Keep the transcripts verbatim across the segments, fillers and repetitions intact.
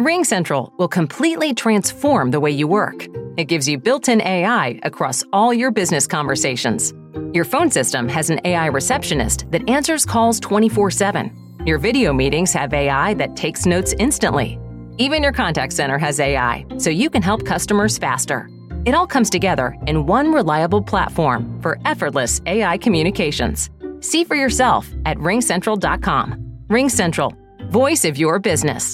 RingCentral will completely transform the way you work. It gives you built-in A I across all your business conversations. Your phone system has an A I receptionist that answers calls twenty-four seven. Your video meetings have A I that takes notes instantly. Even your contact center has A I, so you can help customers faster. It all comes together in one reliable platform for effortless A I communications. See for yourself at ring central dot com. RingCentral, voice of your business.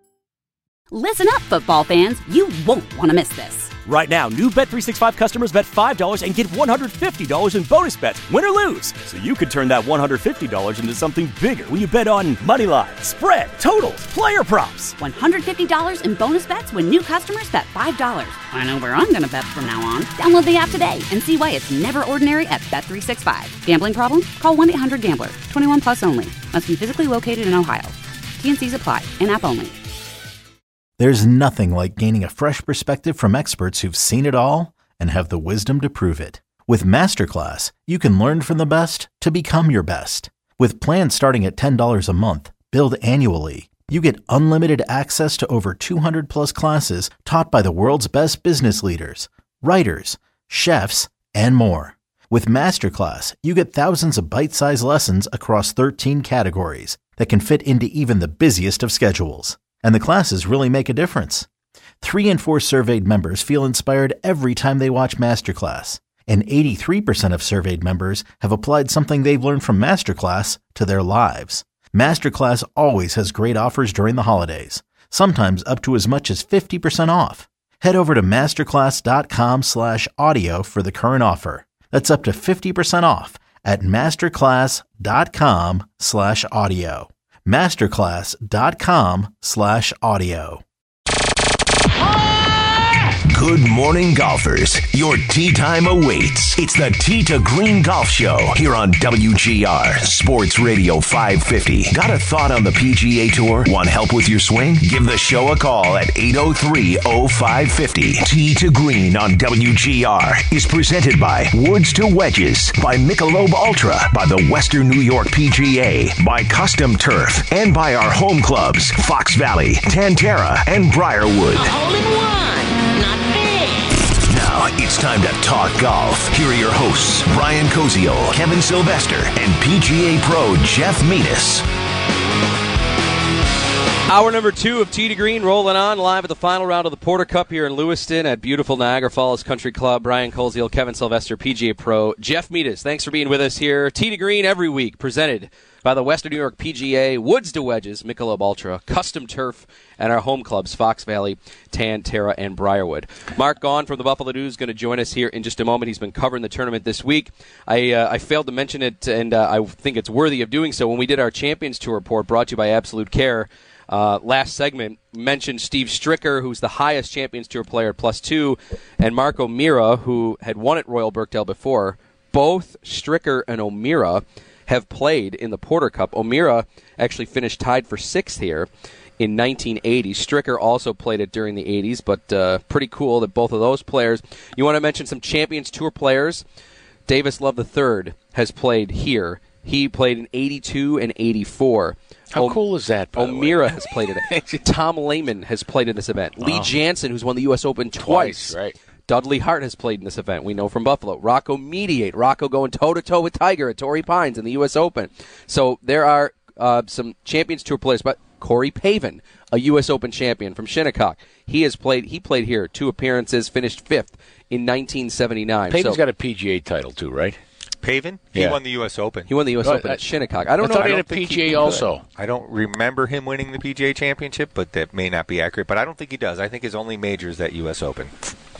Listen up, football fans. You won't want to miss this. Right now, new Bet three sixty-five customers bet five dollars and get one hundred fifty dollars in bonus bets, win or lose. So you could turn that one hundred fifty dollars into something bigger when you bet on money line, spread, totals, player props. one hundred fifty dollars in bonus bets when new customers bet five dollars. I know where I'm going to bet from now on. Download the app today and see why it's never ordinary at Bet three sixty-five. Gambling problem? Call one eight hundred gambler. twenty-one plus only. Must be physically located in Ohio. T and C's apply. In-app only. There's nothing like gaining a fresh perspective from experts who've seen it all and have the wisdom to prove it. With Masterclass, you can learn from the best to become your best. With plans starting at ten dollars a month, billed annually, you get unlimited access to over two hundred plus classes taught by the world's best business leaders, writers, chefs, and more. With Masterclass, you get thousands of bite-sized lessons across thirteen categories that can fit into even the busiest of schedules. And the classes really make a difference. Three in four surveyed members feel inspired every time they watch Masterclass. And eighty-three percent of surveyed members have applied something they've learned from Masterclass to their lives. Masterclass always has great offers during the holidays, sometimes up to as much as fifty percent off. Head over to masterclass.com slash audio for the current offer. That's up to fifty percent off at masterclass.com slash audio. masterclass.com slash audio. Good morning, golfers. Your tee time awaits. It's the Tee to Green Golf Show here on W G R Sports Radio five fifty. Got a thought on the P G A Tour? Want help with your swing? Give the show a call at eight oh three oh five five oh. Tee to Green on W G R is presented by Woods to Wedges, by Michelob Ultra, by the Western New York P G A, by Custom Turf, and by our home clubs, Fox Valley, Tantera, and Briarwood. A hole in one, not big. Now it's time to talk golf. Here are your hosts, Brian Koziol, Kevin Sylvester, and P G A Pro Jeff Metis. Hour number two of Tee to Green rolling on live at the final round of the Porter Cup here in Lewiston at beautiful Niagara Falls Country Club. Brian Koziol, Kevin Sylvester, P G A Pro Jeff Metis. Thanks for being with us here. Tee to Green every week, presented by the Western New York P G A, Woods to Wedges, Michelob Ultra, Custom Turf, and our home clubs, Fox Valley, Tantera, and Briarwood. Mark Gaughan from the Buffalo News is going to join us here in just a moment. He's been covering the tournament this week. I uh, I failed to mention it, and uh, I think it's worthy of doing so. When we did our Champions Tour report, brought to you by Absolute Care, uh, last segment mentioned Steve Stricker, who's the highest Champions Tour player, plus two, and Mark O'Meara, who had won at Royal Birkdale before. Both Stricker and O'Meara have played in the Porter Cup. O'Meara actually finished tied for sixth here in nineteen eighty. Stricker also played it during the eighties, but uh, pretty cool that both of those players. You want to mention some Champions Tour players? Davis Love the third has played here. He played in eighty-two and eighty-four. How o- cool is that, by O'Meara the way? has played in it. Tom Lehman has played in this event. Wow. Lee Jansen, who's won the U S Open twice. Twice, right. Dudley Hart has played in this event, we know from Buffalo. Rocco Mediate. Rocco going toe-to-toe with Tiger at Torrey Pines in the U S Open. So there are uh, some Champions Tour players, but Corey Pavin, a U S Open champion from Shinnecock. He has played. He played here, two appearances, finished fifth in nineteen seventy-nine. Pavin's so, got a P G A title, too, right? Pavin? He Yeah. won the U S Open. He won the U S Oh, Open I- at Shinnecock. I don't I know. thought I he don't had a think P he G A could. also. I don't remember him winning the P G A Championship, but that may not be accurate. But I don't think he does. I think his only major is that U S Open.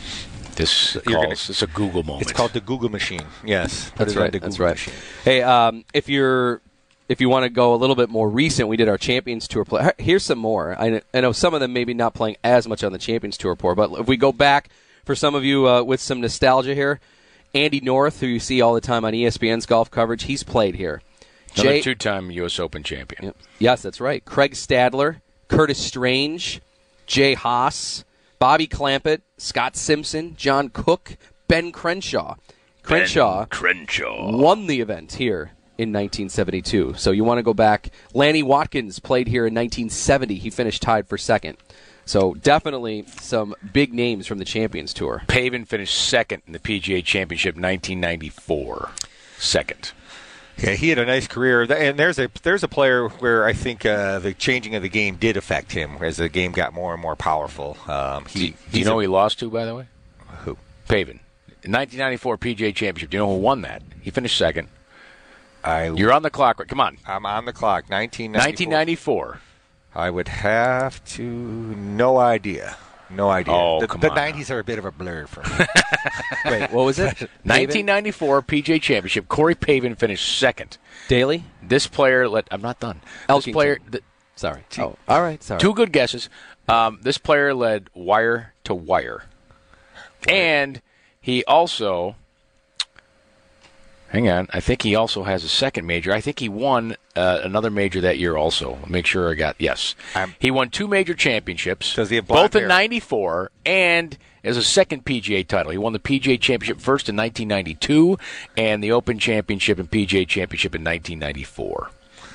This You're calls, gonna- it's a Google moment. It's called the Google machine. Yes, That's Put it right. on the That's Google right. machine. Hey, um, if you're if you want to go a little bit more recent, we did our Champions Tour play. Here's some more. I, I know some of them maybe not playing as much on the Champions Tour report, but if we go back for some of you uh, with some nostalgia here, Andy North, who you see all the time on E S P N's golf coverage, he's played here. Another Jay- two-time U S Open champion. Yep. Yes, that's right. Craig Stadler, Curtis Strange, Jay Haas, Bobby Clampett, Scott Simpson, John Cook, Ben Crenshaw. Crenshaw, Ben Crenshaw won the event here in nineteen seventy-two. So you want to go back. Lanny Watkins played here in nineteen seventy. He finished tied for second. So definitely some big names from the Champions Tour. Pavin finished second in the P G A Championship nineteen ninety-four. Second. Yeah, he had a nice career, and there's a there's a player where I think uh, the changing of the game did affect him as the game got more and more powerful. Um, he, do, do you know who he lost to, by the way? Who? Pavin. In nineteen ninety-four P G A Championship. Do you know who won that? He finished second. I, You're on the clock. Come on. I'm on the clock. nineteen ninety-four. nineteen ninety-four. I would have to. No idea. No idea. Oh, the, come the on. nineties are a bit of a blur for me. Wait, what was it? nineteen ninety-four P G A Championship. Corey Pavin finished second. Daly? This player let. I'm not done. Elkington. This player. Th- Sorry. Oh, all right. Sorry. Two good guesses. Um, this player led wire to wire, and he also. Hang on. I think he also has a second major. I think he won uh, another major that year also. Make sure I got yes. I'm, he won two major championships. Does he have blonde both in hair? ninety-four and as a second P G A title. He won the P G A Championship first in nineteen ninety-two and the Open Championship and P G A Championship in nineteen ninety-four.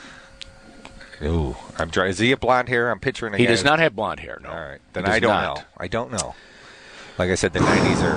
Ooh, I'm trying. Is he a blonde hair? I'm picturing. A He guy does not have blonde hair. No. All right, then He does I don't not. know. I don't know. Like I said, the nineties are.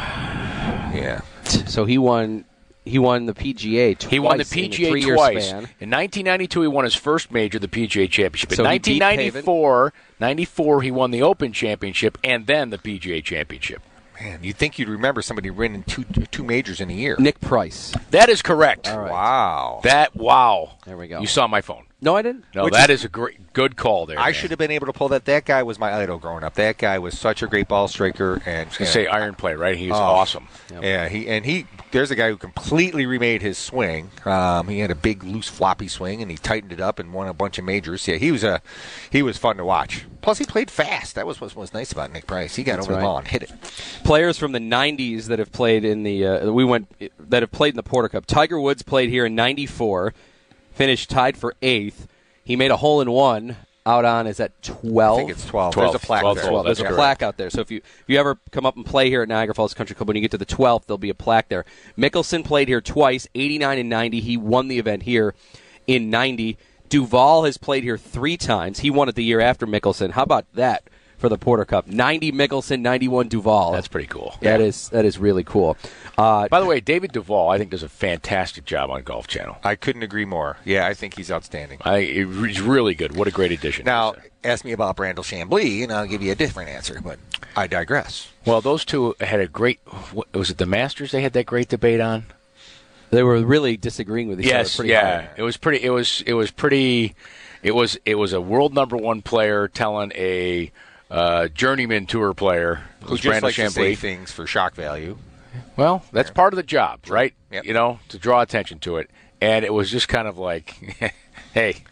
Yeah. So he won. He won the P G A twice. He won the in P a G A three-year twice. span. In nineteen ninety-two, he won his first major, the P G A Championship. In So he beat nineteen ninety-four, ninety-four, he won the Open Championship and then the P G A Championship. Man, you'd think you'd remember somebody winning two two majors in a year. Nick Price. That is correct. All right. Wow. That wow. There we go. You saw my phone. No, I didn't. No, Which that is- is a great, good call there. I man. should have been able to pull that. That guy was my idol growing up. That guy was such a great ball striker, and I was gonna say iron play, right? He was Oh. awesome. yeah, he and he. There's a guy who completely remade his swing. Um, he had a big, loose, floppy swing, and he tightened it up and won a bunch of majors. Yeah, he was a he was fun to watch. Plus, he played fast. That was what was nice about Nick Price. He got That's over right. the ball and hit it. Players from the nineties that have played in the uh, we went that have played in the Porter Cup. Tiger Woods played here in ninety-four, finished tied for eighth. He made a hole in one out on is that twelve? I think it's twelve. twelve. There's a plaque twelve, there. twelve. There's That's a correct. plaque out there. So if you if you ever come up and play here at Niagara Falls Country Club, when you get to the twelfth, there'll be a plaque there. Mickelson played here twice, eighty-nine and ninety. He won the event here in ninety. Duval has played here three times. He won it the year after Mickelson. How about that for the Porter Cup? ninety Mickelson, ninety-one Duval. That's pretty cool. That is that is really cool. Uh, By the way, David Duvall, I think, does a fantastic job on Golf Channel. I couldn't agree more. Yeah, I think he's outstanding. I, he's really good. What a great addition. Now, ask me about Brandel Chambly, and I'll give you a different answer, but I digress. well, those two had a great. What, was it the Masters? They had that great debate on. they were really disagreeing with each Yes, other pretty yeah. hard. It was pretty. It was. It was pretty. It was. It was a world number one player telling a uh, journeyman tour player Who who's just Brandel likes to say Chambly. things for shock value. Well, that's part of the job, right? Yep. You know, to draw attention to it. And it was just kind of like, hey,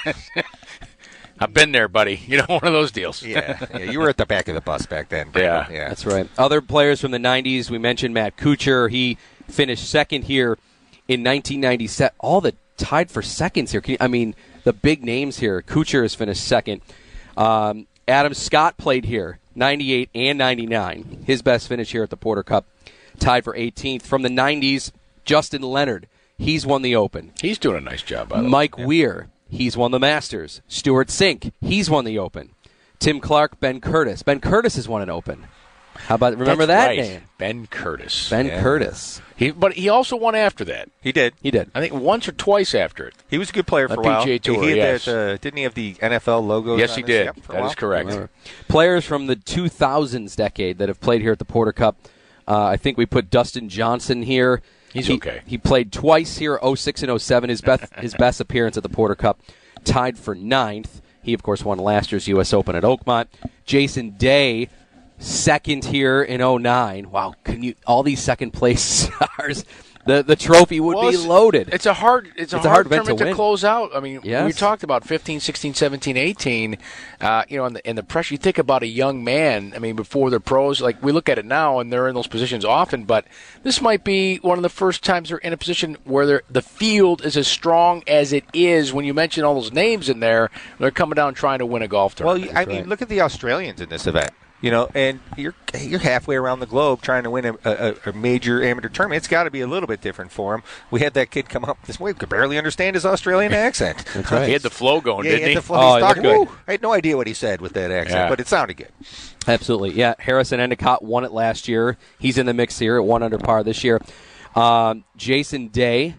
I've been there, buddy. You know, one of those deals. Yeah, yeah, you were at the back of the bus back then. Yeah. Brandel. yeah. That's right. Other players from the nineties, we mentioned Matt Kuchar. He finished second here in nineteen ninety-seven. All the tied for seconds here. Can you, I mean, the big names here. Kuchar has finished second. Um, Adam Scott played here, ninety-eight and ninety-nine. His best finish here at the Porter Cup, tied for eighteenth. From the nineties, Justin Leonard. He's won the Open. He's doing a nice job, by the way. Mike Weir. He's won the Masters. Stuart Sink. He's won the Open. Tim Clark, Ben Curtis. Ben Curtis has won an Open. How about remember That's that right. name? Ben Curtis. Ben Yeah. Curtis. He, but he also won after that. He did. He did. I think once or twice after it. He was a good player for A a while. P G A Tour, he had yes. that, uh, didn't he have the N F L logo? Yes, on he his- did. Yep, for a That while. is correct. Remember. Players from the two thousands decade that have played here at the Porter Cup. Uh, I think we put Dustin Johnson here. He's He- okay. He played twice here, oh six and oh seven. His best, his best appearance at the Porter Cup, tied for ninth. He, of course, won last year's U S Open at Oakmont. Jason Day, second here in oh nine. Wow, can you? All these second place stars. The the trophy would Well, be it's- loaded. It's a hard it's a It's a hard, hard event tournament to to, win. close out. I mean, Yes. we talked about fifteen, sixteen, seventeen, eighteen, uh, you know, and the, and the pressure. You think about a young man, I mean, before they're pros, like we look at it now and they're in those positions often, but this might be one of the first times they're in a position where they're, the field is as strong as it is when you mention all those names in there. They're coming down trying to win a golf Well, tournament. I mean, look at the Australians in this event. You know, and you're you're halfway around the globe trying to win a, a, a major amateur tournament. It's got to be a little bit different for him. We had that kid come up this way, could barely understand his Australian accent. That's right. He had the flow going, yeah, didn't he? he? Had the flow. Oh, He's he talking, looked good. woo. I had no idea what he said with that accent, Yeah. but it sounded good. Absolutely. Yeah, Harrison Endicott won it last year. He's in the mix here at one under par this year. Um, Jason Day.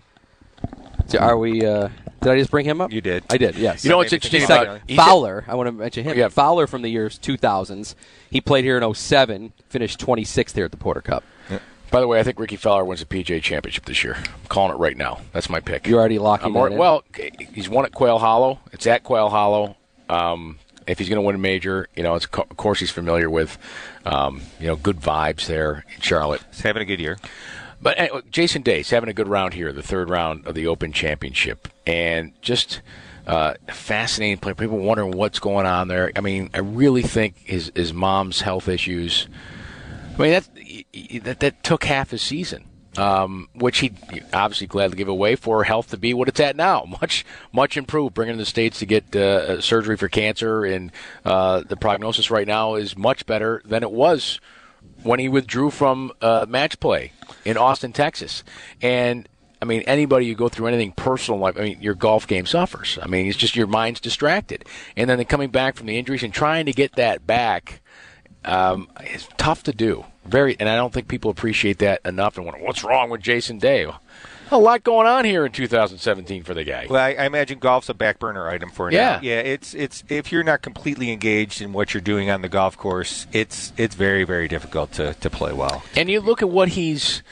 So are we? Uh, did I just bring him up? You did. I did. Yes. You know what's Maybe interesting think about about it. he's Fowler? I want to mention him. Yeah. Fowler from the years two thousands. He played here in oh seven. Finished twenty-sixth here at the Porter Cup. By the way, I think Ricky Fowler wins the P G A Championship this year. I'm calling it right now. That's my pick. You're already locking I'm that more, in? Well, he's won at Quail Hollow. It's at Quail Hollow. Um, if he's going to win a major, you know, it's co- of course he's familiar with, um, you know, good vibes there in Charlotte. He's having a good year. But anyway, Jason Day's having a good round here, the third round of the Open Championship, and just uh, fascinating play. People wondering what's going on there. I mean, I really think his his mom's health issues. I mean, that that, that took half his season, um, which he obviously gladly gave away for health to be what it's at now. Much much improved. Bringing to the States to get uh, surgery for cancer, and uh, the prognosis right now is much better than it was when he withdrew from uh, match play in Austin, Texas. And, I mean, anybody you go through anything personal, like, I mean, your golf game suffers. I mean, it's just your mind's distracted. And then coming back from the injuries and trying to get that back um, is tough to do. Very, and I don't think people appreciate that enough. And wonder, what's wrong with Jason Day? A lot going on here in two thousand seventeen for the guy. Well, I, I imagine golf's a back burner item for him. Yeah. Now. Yeah. It's it's if you're not completely engaged in what you're doing on the golf course, it's it's very very difficult to, to play well. And you look at what he's,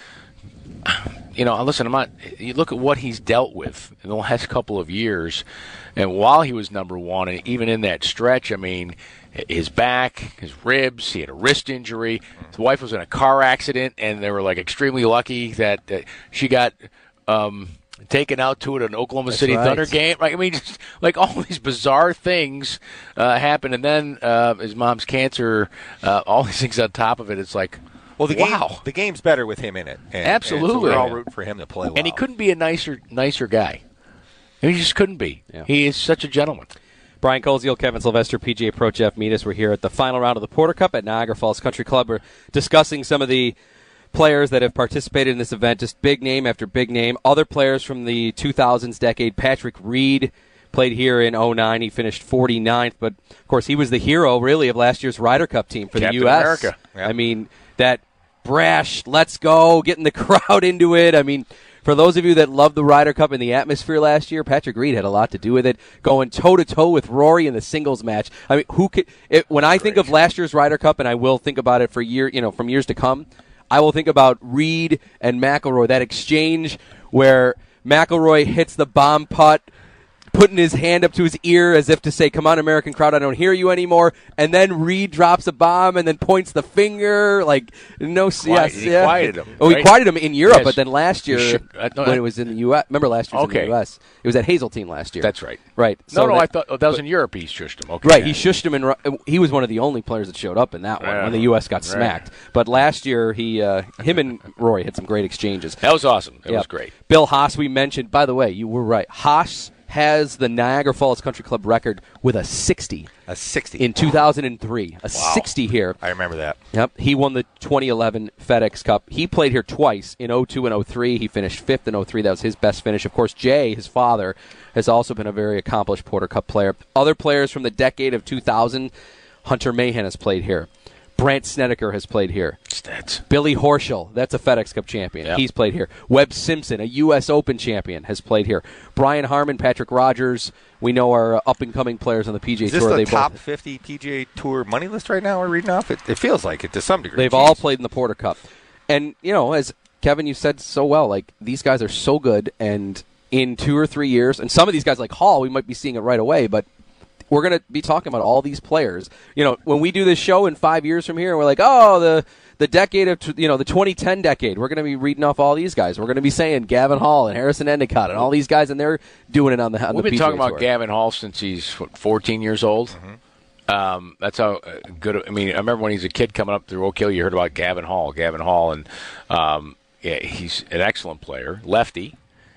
you know, listen, I'm not. You look at what he's dealt with in the last couple of years, and while he was number one, and even in that stretch, I mean, his back, his ribs, he had a wrist injury. His wife was in a car accident, and they were like extremely lucky that uh, she got um, taken out to it an Oklahoma That's City right. Thunder game. Like, I mean, just, like all these bizarre things uh, happen, and then uh, his mom's cancer, uh, all these things on top of it. It's like, Well, the wow. game the game's better with him in it. And, Absolutely. And so we're all rooting for him to play well. And he couldn't be a nicer, nicer guy. He just couldn't be. Yeah. He is such a gentleman. Brian Koziel, Kevin Sylvester, P G A Pro Jeff Metis. We're here at the final round of the Porter Cup at Niagara Falls Country Club. We're discussing some of the players that have participated in this event, just big name after big name. Other players from the two thousands decade. Patrick Reed played here in oh nine. He finished forty-ninth, but, of course, he was the hero, really, of last year's Ryder Cup team for Captain the U S America. Yep. I mean, that brash, let's go, getting the crowd into it. I mean, for those of you that love the Ryder Cup and the atmosphere last year, Patrick Reed had a lot to do with it, going toe-to-toe with Rory in the singles match. I mean, who could it, when I think of last year's Ryder Cup, and I will think about it for year, you know, from years to come, I will think about Reed and McIlroy, that exchange where McIlroy hits the bomb putt, putting his hand up to his ear as if to say, come on, American crowd, I don't hear you anymore. And then Reed drops a bomb and then points the finger. Like, no, Quiet, yes, he yeah. quieted him, Oh, he right? quieted him in Europe, Yes. but then last year, He should- I thought- when it was in the U S, remember last year was in Okay. the U S? It was at Hazeltine last year. That's right. Right. No, So no, that- I thought oh, that was in Europe. He shushed him. Okay. Right, he shushed him, and he was one of the only players that showed up in that one Yeah. when the U S got Right. smacked. But last year, he, uh, him and Rory had some great exchanges. That was awesome. It Yep. was great. Bill Haas, we mentioned. By the way, you were right. Haas has the Niagara Falls Country Club record with a sixty a sixty in two thousand three. A Wow. sixty here. I remember that. Yep. He won the twenty eleven FedEx Cup. He played here twice in oh two and oh three. He finished fifth in oh three. That was his best finish. Of course, Jay, his father, has also been a very accomplished Porter Cup player. Other players from the decade of two thousand, Hunter Mahan has played here. Brant Snedeker has played here. Stats. Billy Horschel, that's a FedEx Cup champion. Yep. He's played here. Webb Simpson, a U S Open champion, has played here. Brian Harmon, Patrick Rogers, we know are uh, up-and-coming players on the P G A Is this Tour. the They top both, fifty P G A Tour money list right now we're reading off? It, it feels like it to some degree. they've Jeez. all played in the Porter Cup. And, you know, as Kevin, you said so well, like, these guys are so good, and in two or three years, and some of these guys like Hall, we might be seeing it right away, but we're going to be talking about all these players. You know, when we do this show in five years from here, and we're like, oh, the the decade of, you know, the twenty ten decade, we're going to be reading off all these guys. We're going to be saying Gavin Hall and Harrison Endicott and all these guys, and they're doing it on the on We've the been P G A talking about Tour. Gavin Hall since he's what, fourteen years old. Mm-hmm. Um, that's how uh, good. I mean, I remember when he was a kid coming up through Oak Hill, you heard about Gavin Hall, Gavin Hall, and um, yeah, he's an excellent player, lefty,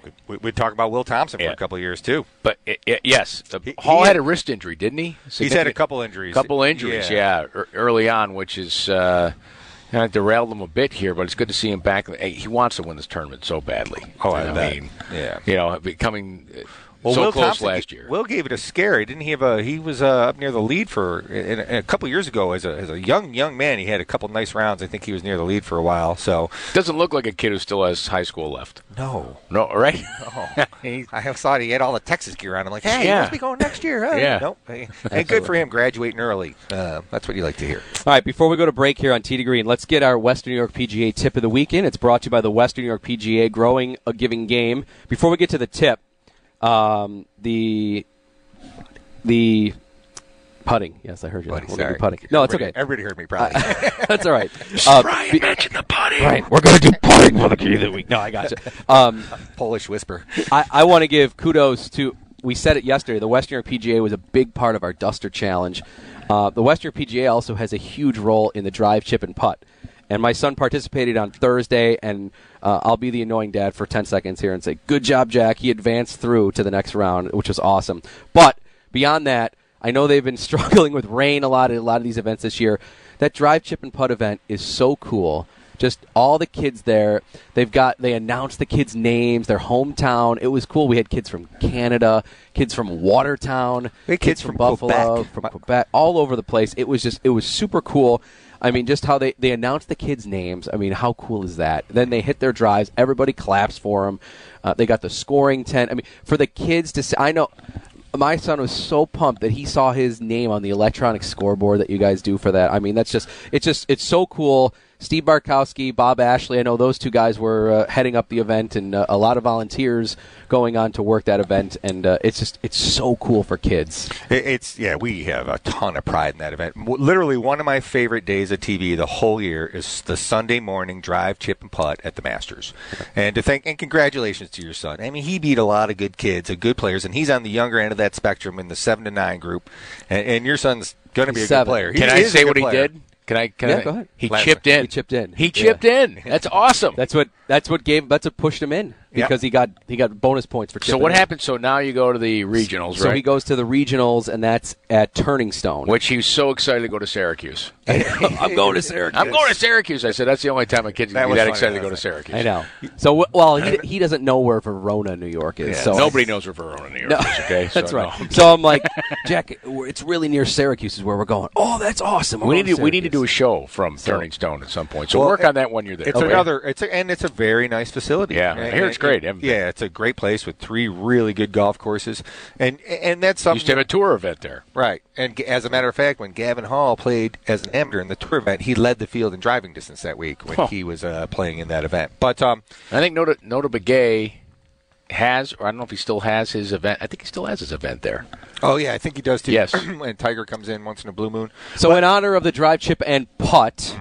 We, we talk about Will Thompson Yeah. for a couple of years too. But it, it, yes, He- Hall he had had- a wrist injury, didn't he? He's had a couple injuries. couple injuries, yeah, Yeah. yeah er, early on, which is uh, kind of derailed him a bit here. But it's good to see him back. Hey, he wants to win this tournament so badly. Oh, I I bet. mean, Yeah. you know, becoming uh, Well, so Will close Thompson, last year. Will gave it a scare. Didn't he have a? He was uh, up near the lead for in, in a couple years ago as a as a young young man. He had a couple nice rounds. I think he was near the lead for a while. So Doesn't look like a kid who still has high school left. no, No, right? no. I thought he had all the Texas gear on. I'm like, hey, Yeah. he must be going next year. Huh? Yeah. Nope. Hey, and good for him graduating early. Uh, that's what you like to hear. All right, before we go to break here on Tee to Green, let's get our Western New York P G A tip of the weekend. It's brought to you by the Western New York P G A, growing a giving game. Before we get to the tip, um, the the putting. Yes, I heard you. Buddy, We're gonna sorry. do putting. No, it's Everybody- okay. Everybody heard me probably. That's all right. Uh, Brian be- mentioned the putting. right, we're going to do putting for the key of the week. No, I got you. Um, Polish whisper. I, I want to give kudos to, we said it yesterday, the Western New York P G A was a big part of our Duster Challenge. Uh, the Western New York P G A also has a huge role in the drive, chip, and putt. And my son participated on Thursday, and uh, I'll be the annoying dad for ten seconds here and say, good job, Jack. He advanced through to the next round, which was awesome. But beyond that, I know they've been struggling with rain a lot at a lot of these events this year. That drive, chip, and putt event is so cool. Just all the kids there. They've got they announced the kids' names, their hometown. It was cool. We had kids from Canada, kids from Watertown, We had kids from Buffalo, Quebec. from Quebec, all over the place. It was just it was super cool. I mean, just how they, they announced the kids' names. I mean, how cool is that? Then they hit their drives. Everybody claps for them. Uh, they got the scoring tent. I mean, for the kids to see, I know my son was so pumped that he saw his name on the electronic scoreboard that you guys do for that. I mean, that's just it's just it's so cool. Steve Barkowski, Bob Ashley, I know those two guys were uh, heading up the event, and uh, a lot of volunteers going on to work that event, and uh, it's just it's so cool for kids. It- It's yeah, we have a ton of pride in that event. W- Literally, one of my favorite days of T V the whole year is the Sunday morning drive, chip, and putt at the Masters. And to thank and congratulations to your son. I mean, he beat a lot of good kids, of good players, and he's on the younger end of that spectrum in the seven to nine group. And, and your son's going to be He's a seven. good player. He Can I is a say good what he player. did? Can I? Can Yeah, I? go ahead. He Last chipped one. in. He chipped in. He Yeah. chipped in. That's awesome. That's what that's what gave that's what pushed him in because Yeah. he got he got bonus points for so chipping what in. happened? So now you go to the regionals, So right? he goes to the regionals, and that's at Turning Stone. Which he was so excited to go to Syracuse. I'm going to Syracuse. I'm going to Syracuse. I said that's the only time a kid That can be was that funny, excited to go to wasn't Syracuse. I know. So w- well, he he doesn't know where Verona, New York is. Yeah. So Nobody knows where Verona, New York No. is. Okay, That's so, right. no. So I'm like, Jack, we're- it's really near Syracuse is where we're going. Oh, that's awesome. I'm We going need to we need to do a Syracuse. show from Turning Stone at some point. So Well, work on that when you're there. It's Okay. another. It's a, and it's a very nice facility. Yeah, I hear it's great. And- yeah, it's a great place with three really good golf courses, and and that's something. Used to have a tour event there. Right. And g- as a matter of fact, when Gavin Hall played as an amateur in the tour event, he led the field in driving distance that week when Huh. he was uh, playing in that event. But um, I think Nota Nota Begay has, or I don't know if he still has his event. I think he still has his event there. oh yeah, I think he does too. Yes. And Tiger comes in once in a blue moon. So in honor of the drive, chip, and putt,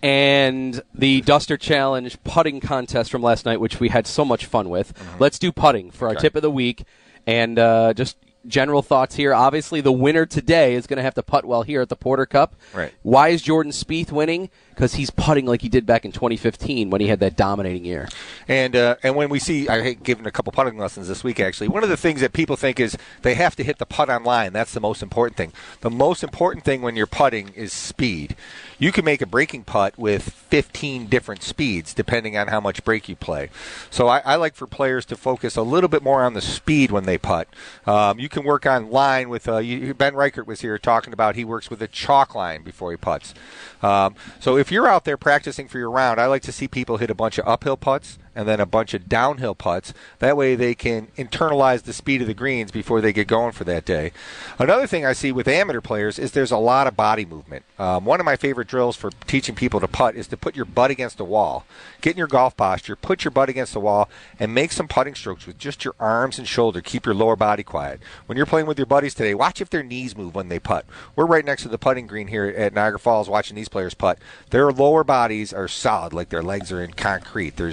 and the Duster Challenge putting contest from last night, which we had so much fun with, let's do putting for our Okay. tip of the week, and uh, just general thoughts here. Obviously, the winner today is going to have to putt well here at the Porter Cup. Right. Why is Jordan Spieth winning? Because he's putting like he did back in twenty fifteen when he had that dominating year. And uh, and when we see, I hate giving a couple putting lessons this week. Actually, one of the things that people think is they have to hit the putt on line. That's the most important thing. The most important thing when you're putting is speed. You can make a breaking putt with fifteen different speeds depending on how much break you play. So I, I like for players to focus a little bit more on the speed when they putt. Um, you can work on line with uh, you, Ben Reichert was here talking about he works with a chalk line before he putts. Um, so if you're out there practicing for your round, I like to see people hit a bunch of uphill putts and then a bunch of downhill putts. That way they can internalize the speed of the greens before they get going for that day. Another thing I see with amateur players is there's a lot of body movement. Um, one of my favorite drills for teaching people to putt is to put your butt against the wall. Get in your golf posture, put your butt against the wall, and make some putting strokes with just your arms and shoulder. Keep your lower body quiet. When you're playing with your buddies today, watch if their knees move when they putt. We're right next to the putting green here at Niagara Falls watching these players putt. Their lower bodies are solid, like their legs are in concrete. There's no movement.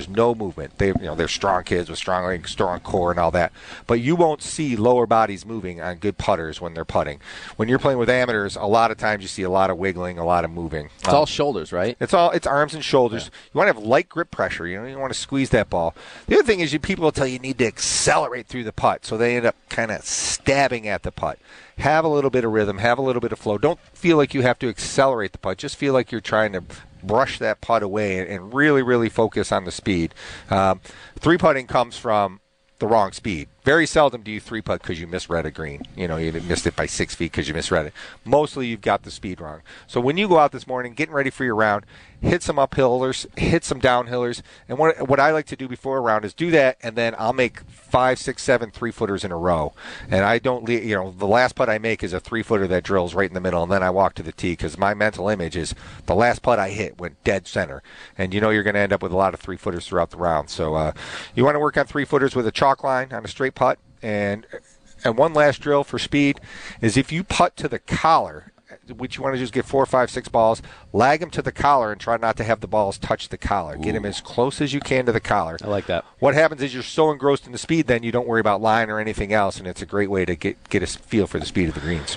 movement. They, you know, they're strong kids with strong legs, strong core, and all that. But you won't see lower bodies moving on good putters when they're putting. When you're playing with amateurs, a lot of times you see a lot of wiggling, a lot of moving. It's um, all shoulders, right? It's all it's arms and shoulders. Yeah. You want to have light grip pressure. You know, you want to squeeze that ball. The other thing is, you people will tell you you need to accelerate through the putt, so they end up kind of stabbing at the putt. Have a little bit of rhythm, have a little bit of flow. Don't feel like you have to accelerate the putt. Just feel like you're trying to brush that putt away and, and really, really focus on the speed. Um, three putting comes from the wrong speed. Very seldom do you three putt because you misread a green. You know, you missed it by six feet because you misread it. Mostly you've got the speed wrong. So when you go out this morning, getting ready for your round, hit some uphillers, hit some downhillers, and what what I like to do before a round is do that, and then I'll make five, six, seven three-footers in a row. And I don't, leave, you know, the last putt I make is a three-footer that drills right in the middle, and then I walk to the tee because my mental image is the last putt I hit went dead center. And you know you're going to end up with a lot of three-footers throughout the round. So uh, you want to work on three-footers with a chalk line on a straight putt. And and one last drill for speed is if you putt to the collar, which you want to just get four, five, six balls, lag them to the collar and try not to have the balls touch the collar. Ooh. Get them as close as you can to the collar. I like that. What happens is you're so engrossed in the speed, then you don't worry about line or anything else, and it's a great way to get, get a feel for the speed of the greens.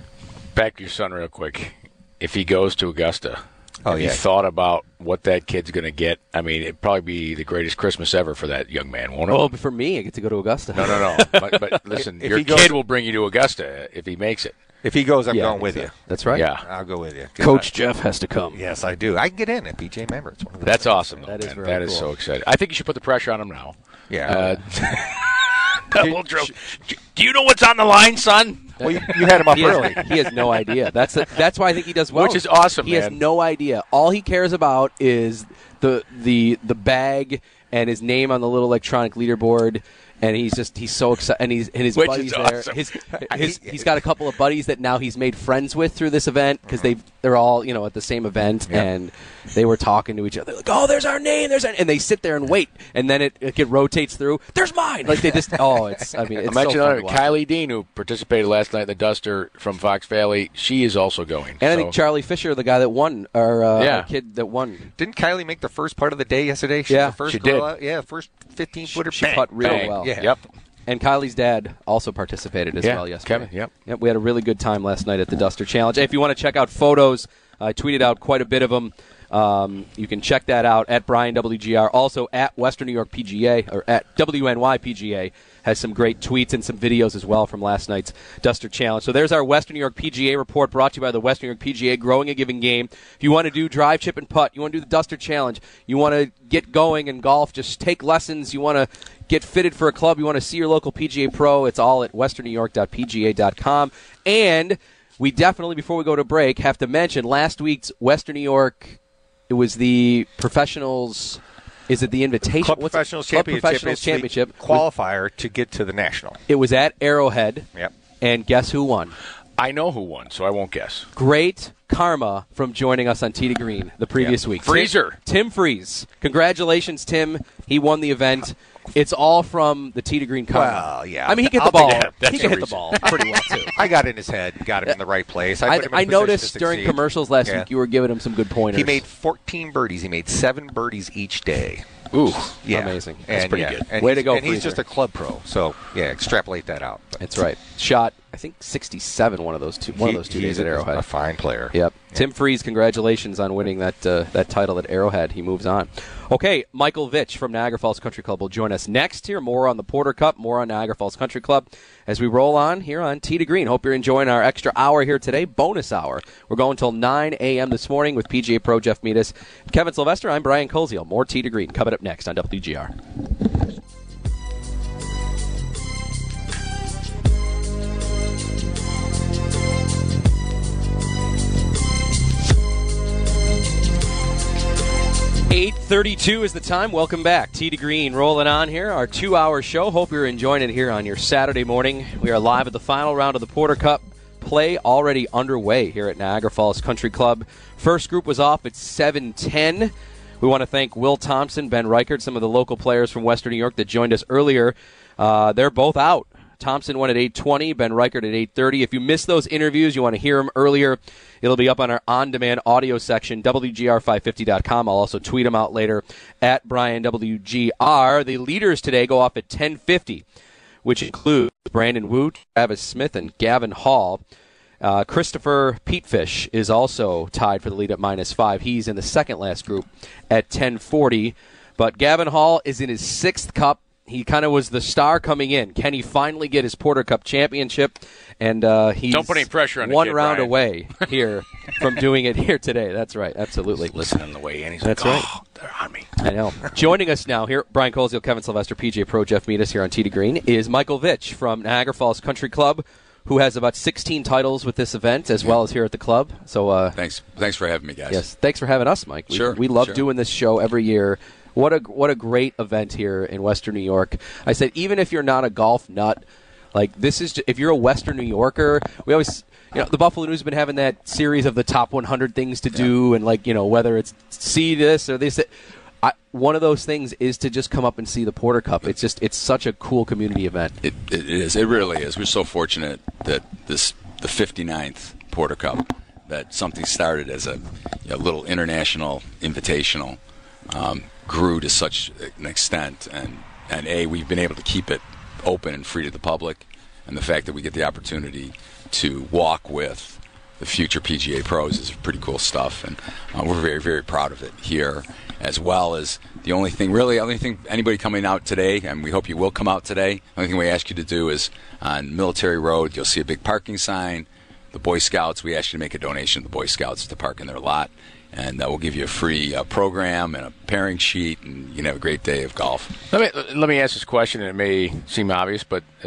Back to your son real quick. If he goes to Augusta, oh, have yeah. you thought about what that kid's going to get? I mean, it'd probably be the greatest Christmas ever for that young man, won't it? Oh, but for me, I get to go to Augusta. No, no, no. but, but listen, if your he goes, kid will bring you to Augusta if he makes it. If he goes, I'm yeah, going with you. That's right. Yeah, I'll go with you. Coach I, Jeff has to come. Yes, I do. I can get in at P J member. It's one of the That's things. awesome. Though, that is man. very That cool. is so exciting. I think you should put the pressure on him now. Yeah. Uh, double drill. Do you know what's on the line, son? Well, you, you had him up he early. Has, he has no idea. That's a, that's why I think he does well. Which is awesome, He man. has no idea. All he cares about is the the the bag and his name on the little electronic leaderboard. And he's just, he's so excited. And, he's, and his Which buddies is there. awesome. His, his, he's got a couple of buddies that now he's made friends with through this event because they they're all, you know, at the same event. Yeah. And they were talking to each other. Like, oh, there's our name. There's our, and they sit there and wait. And then it, it, it rotates through. There's mine. Like, they just, oh, it's, I mean, it's I mentioned so fun to another, watch. Kylie Dean, who participated last night in the Duster from Fox Valley. She is also going. And I so. think Charlie Fisher, the guy that won, or uh, Yeah. our kid that won. Didn't Kylie make the first putt of the day yesterday? She Yeah, was the first she girl did. Out. Yeah, first fifteen-footer. She putt real Bang. well. Yeah. Yep. And Kylie's dad also participated as Yeah, well yesterday. Kevin, yep. Yep, we had a really good time last night at the Duster Challenge. If you want to check out photos, I tweeted out quite a bit of them. Um, you can check that out at Brian W G R. Also at Western New York P G A, or at W N Y P G A, has some great tweets and some videos as well from last night's Duster Challenge. So there's our Western New York P G A report brought to you by the Western New York P G A, growing a giving game. If you want to do drive, chip, and putt, you want to do the Duster Challenge, you want to get going in golf, just take lessons, you want to get fitted for a club, you want to see your local P G A pro, it's all at western new york dot p g a dot com. And we definitely, before we go to break, have to mention last week's Western New York, it was the professionals, is it the invitation? Club What's Professionals it? Club Championship. Professionals It's the Championship. qualifier to get to the national. It was at Arrowhead. Yep. And guess who won? I know who won, so I won't guess. Great karma from joining us on Tee to Green the previous Yeah. week. Freezer. Tim, Tim Freeze. Congratulations, Tim. He won the event. It's all from the Tee to Green karma. Well, yeah. I mean, he can hit I'll the ball. take that. That's He can hit the the ball pretty well, too. I got in his head, got him in the right place. I, I, put him in I a position noticed to during succeed. commercials last Yeah. week you were giving him some good pointers. He made fourteen birdies. He made seven birdies each day. Ooh. Yeah. Amazing. And, That's pretty yeah, good. And Way he's- to go, And he's Freezer. just a club pro. So, yeah, extrapolate that out. But That's right. Shot, I think, sixty-seven one of those two, one he- of those two he's days at a- Arrowhead. a fine player. Yep. Tim Freeze, congratulations on winning that uh, that title at Arrowhead. He moves on. Okay, Michael Vitch from Niagara Falls Country Club will join us next here. More on the Porter Cup, more on Niagara Falls Country Club as we roll on here on Tee to Green. Hope you're enjoying our extra hour here today, bonus hour. We're going until nine a.m. this morning with P G A Pro Jeff Meadis. Kevin Sylvester, I'm Brian Koziel. More Tee to Green coming up next on W G R. eight thirty-two is the time. Welcome back. Tee to Green rolling on here. Our two-hour show. Hope you're enjoying it here on your Saturday morning. We are live at the final round of the Porter Cup. Play already underway here at Niagara Falls Country Club. First group was off at seven ten. We want to thank Will Thompson, Ben Reichert, some of the local players from Western New York that joined us earlier. Uh, they're both out Thompson won at eight twenty, Ben Reichert at eight thirty. If you missed those interviews, you want to hear them earlier, it'll be up on our on-demand audio section, W G R five fifty dot com. I'll also tweet them out later at Brian W G R. The leaders today go off at ten fifty, which includes Brandon Wu, Travis Smith, and Gavin Hall. Uh, Christopher Petefish is also tied for the lead at minus five. He's in the second last group at ten forty. But Gavin Hall is in his sixth cup. He kind of was the star coming in. Can he finally get his Porter Cup championship? And uh, he's Don't put any pressure on one the kid, round Brian. away here from doing it here today. That's right. Absolutely. He's listening on the way in. He's That's like, right. oh, they're on me. I know. Joining us now here, Brian Koziel, Kevin Sylvester, P G A Pro, Jeff Meadis here on Tee to Green, is Michael Vitch from Niagara Falls Country Club, who has about sixteen titles with this event as well as here at the club. So uh, Thanks Thanks for having me, guys. Yes, thanks for having us, Mike. We, Sure, we love sure. doing this show every year. What a what a great event here in Western New York. I said, even if you're not a golf nut, like this is, if you're a Western New Yorker, we always, you know, the Buffalo News have been having that series of the top one hundred things to do, and like, you know, whether it's see this or this. I, one of those things is to just come up and see the Porter Cup. It's just, it's such a cool community event. It, it is. It really is. We're so fortunate that this the fifty-ninth Porter Cup, that something started as a you know, little international invitational, um, grew to such an extent, and and a we've been able to keep it open and free to the public, and the fact that we get the opportunity to walk with the future P G A pros is pretty cool stuff, and uh, we're very very proud of it here, as well as the only thing really only thing anybody coming out today, and we hope you will come out today. The only thing we ask you to do is on Military Road, you'll see a big parking sign. The Boy Scouts, we ask you to make a donation to the Boy Scouts to park in their lot, and uh, we'll give you a free uh, program and a pairing sheet, and you can have a great day of golf. Let me let me ask this question, and it may seem obvious, but uh,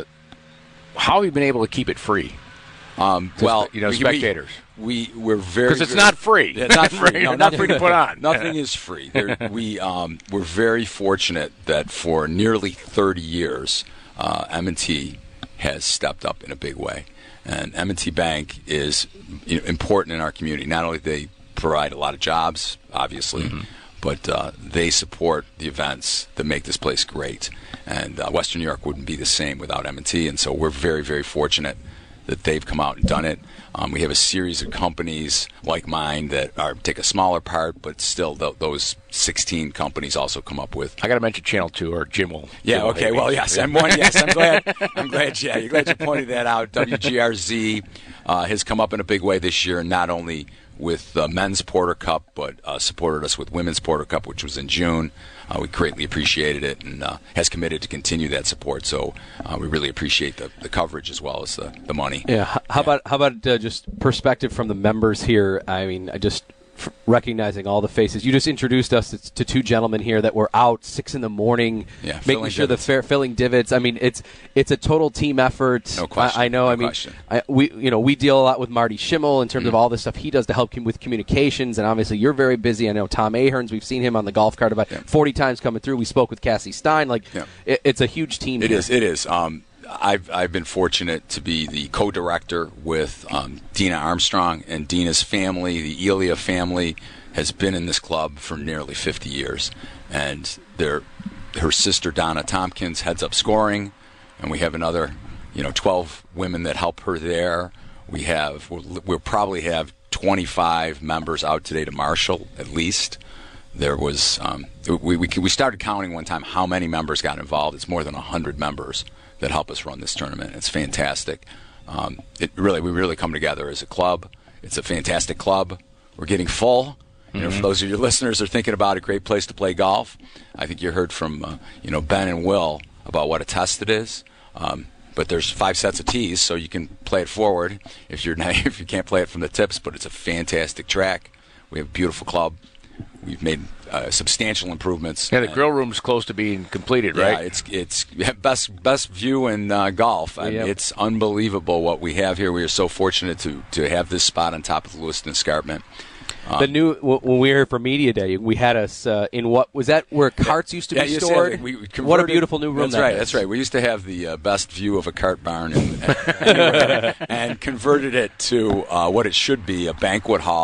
how have you been able to keep it free? Um, To well, spe- you know, we, spectators. We, we we're very Because it's very- not free. Yeah, it's not free. No, Not nothing- free to put on. Nothing is free. There, we um, we're very fortunate that for nearly thirty years, uh, M and T has stepped up in a big way, and M and T Bank is you know, important in our community. Not only do they provide a lot of jobs, obviously, Mm-hmm. but uh, they support the events that make this place great. And uh, Western New York wouldn't be the same without M and T, and so we're very, very fortunate that they've come out and done it. Um, we have a series of companies like mine that are take a smaller part, but still th- those sixteen companies also come up with. I got to mention Channel Two, or Jim will. Yeah. Jim will Okay. hate me. Well, yes. I'm one. Yes. I'm glad. I'm glad. Yeah. You're glad you pointed that out. W G R Z uh, has come up in a big way this year, not only with the men's Porter Cup, but uh, supported us with women's Porter Cup, which was in June. Uh, we greatly appreciated it, and uh, has committed to continue that support. So uh, we really appreciate the, the coverage as well as the, the money. Yeah. How Yeah. about how about uh, just perspective from the members here? I mean, I just f- recognizing all the faces. You just introduced us to, to two gentlemen here that were out six in the morning, Yeah, making filling sure divots. the fair filling divots. I mean, it's it's a total team effort. No question. I, I know. No I mean, question. I, we you know we deal a lot with Marty Schimmel in terms Mm-hmm. of all the stuff he does to help him with communications, and obviously you're very busy. I know Tom Aherns. We've seen him on the golf cart about Yeah. forty times coming through. We spoke with Cassie Stein. Like Yeah. it, it's a huge team. It here. is. It is. Um, I've I've been fortunate to be the co-director with um, Dina Armstrong, and Dina's family, the Elia family, has been in this club for nearly fifty years, and their her sister Donna Tompkins heads up scoring, and we have another, you know, twelve women that help her there. We have we'll, we'll probably have twenty-five members out today to marshal at least. There was um, we, we we started counting one time how many members got involved. It's more than a hundred members that help us run this tournament. It's fantastic. Um, it really we really come together as a club. It's a fantastic club. We're getting full. You know, for those of your listeners that are thinking about a great place to play golf, I think you heard from uh, you know Ben and Will about what a test it is. Um, but there's five sets of tees, so you can play it forward if you're not, if you can't play it from the tips. But it's a fantastic track. We have a beautiful club. We've made uh, substantial improvements. Yeah, the And- grill room's close to being completed, yeah, right? it's it's best best view in uh, golf. I mean, Yep. it's unbelievable what we have here. We are so fortunate to to have this spot on top of the Lewiston Escarpment. The new w- when we were here for media day, we had us uh, in what was that where carts used to Yeah, be you said stored? that we- we What a converted- beautiful new room! That's that right. is. That's right. We used to have the uh, best view of a cart barn, and, and, and converted it to uh, what it should be—a banquet hall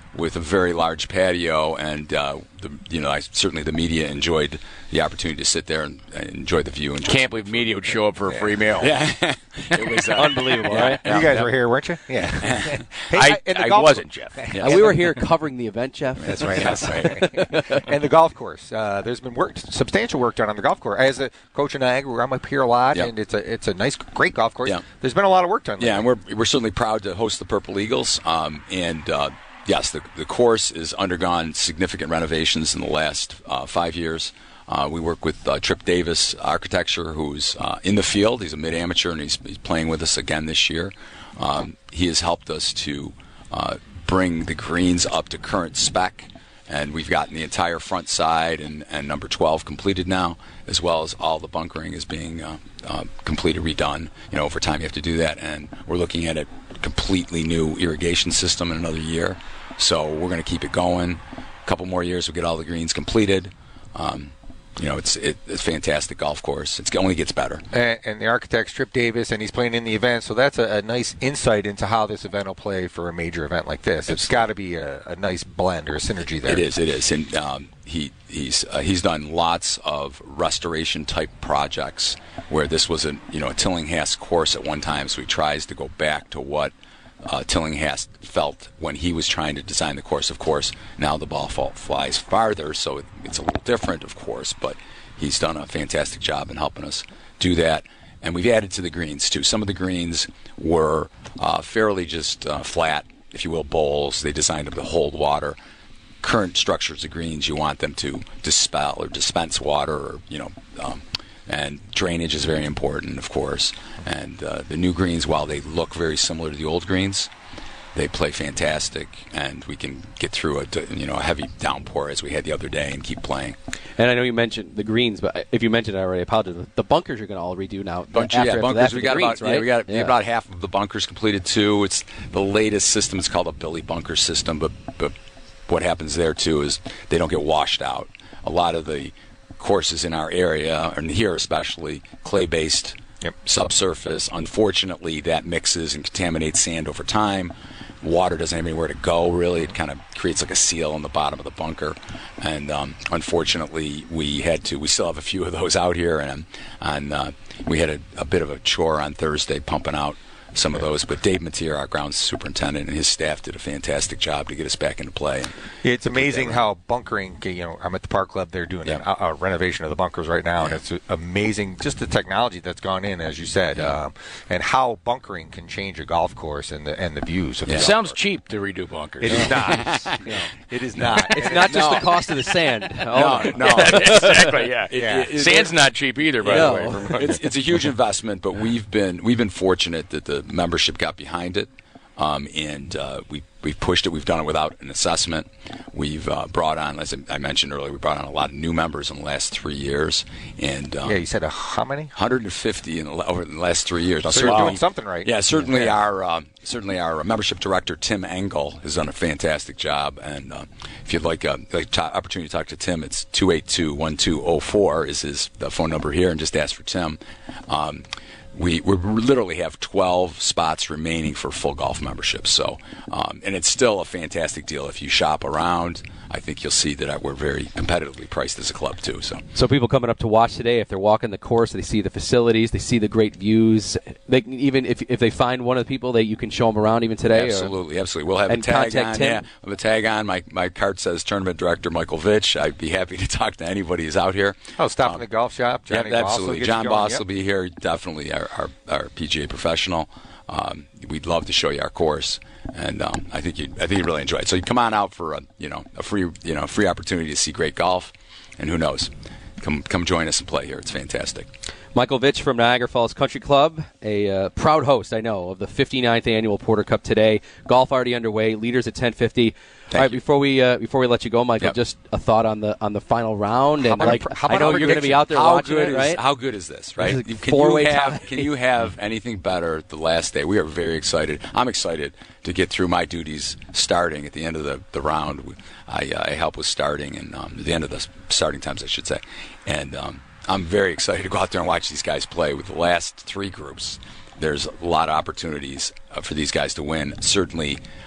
with a very large patio, and uh, the, you know, I, certainly the media enjoyed the opportunity to sit there and, and enjoy the view. And can't believe media would show up for a free meal. Yeah, it was uh, unbelievable, yeah, right? Yeah. You guys yeah. were here, weren't you? Yeah. hey, I, I, I wasn't, Jeff. Yeah. Uh, we were here covering the event, Jeff. That's right. That's right. And the golf course. Uh, there's been work, substantial work done on the golf course. As a coach in Niagara, I'm up here a lot, yep. and it's a it's a nice, great golf course. Yep. There's been a lot of work done. Yeah, and we're we're certainly proud to host the Purple Eagles. Um, and uh, yes, the the course has undergone significant renovations in the last uh, five years. Uh, we work with uh, Trip Davis Architecture, who's uh, in the field. He's a mid-amateur, and he's, he's playing with us again this year. Um, he has helped us to uh, bring the greens up to current spec, and we've gotten the entire front side and, and number twelve completed now, as well as all the bunkering is being uh, uh, completed, redone. You know, over time you have to do that, and we're looking at a completely new irrigation system in another year. So we're going to keep it going. A couple more years, we'll get all the greens completed. Um, You know, it's it, it's a fantastic golf course. It's, it only gets better. And, and the architect's Trip Davis, and he's playing in the event, so that's a, a nice insight into how this event will play for a major event like this. It's got to be a, a nice blend or a synergy there. It is, it is. And um, he he's uh, he's done lots of restoration-type projects where this was a, you know, a Tillinghast course at one time, so he tries to go back to what Uh, Tillinghast felt when he was trying to design the course. Of course, now the ball fall, flies farther, so it, it's a little different, of course, but he's done a fantastic job in helping us do that. And we've added to the greens, too. Some of the greens were uh, fairly just uh, flat, if you will, bowls. They designed them to hold water. Current structures of greens, you want them to dispel or dispense water, or, you know, um, and drainage is very important, of course. And uh, the new greens, while they look very similar to the old greens, they play fantastic, and we can get through a you know a heavy downpour as we had the other day and keep playing. And I know you mentioned the greens, but if you mentioned it already, I apologize. The bunkers you're going to all redo now. Bunch, after, yeah, bunkers. after We got greens, about right? yeah, we got yeah. about half of the bunkers completed too. It's the latest system. It's called a Billy Bunker system, but but what happens there too is they don't get washed out. A lot of the courses in our area, and here especially, clay-based, yep. subsurface. Unfortunately, that mixes and contaminates sand over time. Water doesn't have anywhere to go, really. It kind of creates like a seal in the bottom of the bunker. And um, unfortunately, we had to, we still have a few of those out here, and, and uh, we had a, a bit of a chore on Thursday pumping out some of those, but Dave Matier, our grounds superintendent, and his staff did a fantastic job to get us back into play. Yeah, it's amazing how bunkering, you know, I'm at the Park Club, they're doing yeah. a, a renovation of the bunkers right now, yeah. and it's amazing just the technology that's gone in, as you said, yeah. um, and how bunkering can change a golf course and the and the views of yeah. the golf Sounds course. cheap to redo bunkers. It is not. no, it is not. It's not just no. the cost of the sand. Oh, no, no. exactly, yeah. It, yeah. It, it, Sand's not cheap either, by no. the way. it's, it's a huge investment, but we've been we've been fortunate that the membership got behind it, um, and uh, we we've pushed it. We've done it without an assessment. We've uh, brought on, as I mentioned earlier, we brought on a lot of new members in the last three years. And um, yeah, you said a, how many? one hundred fifty in the, over the last three years. So you're doing something right. Yeah, certainly yeah. our uh, certainly our membership director Tim Engel has done a fantastic job. And uh, if you'd like a like t- opportunity to talk to Tim, it's two eight two, one two zero four is his the phone number here, and just ask for Tim. Um, We we literally have twelve spots remaining for full golf memberships. So, um, and it's still a fantastic deal. If you shop around, I think you'll see that we're very competitively priced as a club too. So, so people coming up to watch today, if they're walking the course, they see the facilities, they see the great views. They can, even if if they find one of the people, that you can show them around even today. Absolutely, or, absolutely. We'll have and a tag contact on. Tim. Yeah, we'll have a tag on. My my card says Tournament Director Michael Vitch. I'd be happy to talk to anybody who's out here. Oh, stop um, in the golf shop. Johnny yeah, absolutely. Boss John Boss yep. will be here. Definitely our our, our P G A professional. Um, we'd love to show you our course, and um, I think you I think you really enjoy it. So you come on out for a you know a free you know free opportunity to see great golf, and who knows, come come join us and play here. It's fantastic. Michael Vitch from Niagara Falls Country Club, a uh, proud host, I know, of the fifty-ninth annual Porter Cup today. Golf already underway. Leaders at ten fifty. Thank All right, you. before we uh, before we let you go, Michael, yep. just a thought on the on the final round, and about like a, how I know you're going to be out there how watching good it, is, right? How good is this, right? Like can four-way you have tie. Can you have anything better the last day? We are very excited. I'm excited to get through my duties starting at the end of the, the round. I, uh, I help with starting and um, at the end of the starting times, I should say, and. Um, I'm very excited to go out there and watch these guys play. With the last three groups, there's a lot of opportunities uh, for these guys to win. Certainly,